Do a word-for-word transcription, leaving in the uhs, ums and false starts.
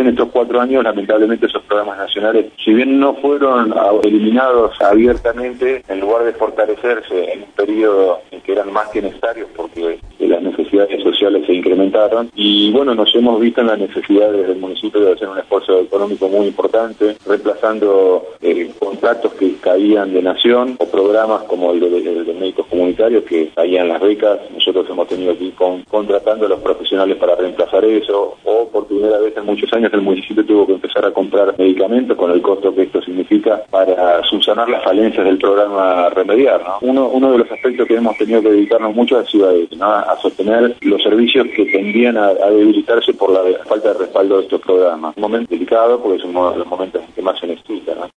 en estos cuatro años, lamentablemente, esos programas nacionales, si bien no fueron eliminados abiertamente, en lugar de fortalecerse en un periodo en que eran más que necesarios porque las necesidades sociales se incrementaron, y bueno, nos hemos visto en la necesidad desde el municipio de hacer un esfuerzo económico muy importante, reemplazando eh, contratos que caían de Nación o programas como el de, el de médicos comunitarios que caían las becas. Nosotros hemos tenido que ir con, contratando a los profesionales para reemplazar eso, o por primera vez en muchos años el municipio tuvo que empezar a comprar medicamentos con el costo que esto significa para subsanar las falencias del programa Remediar, ¿no? Uno, uno de los aspectos que hemos tenido que dedicarnos mucho ha sido a, ¿no? a sostener los servicios que tendían a, a debilitarse por la falta de respaldo de estos programas. Un momento delicado porque es uno de los momentos en que más se necesita, ¿no?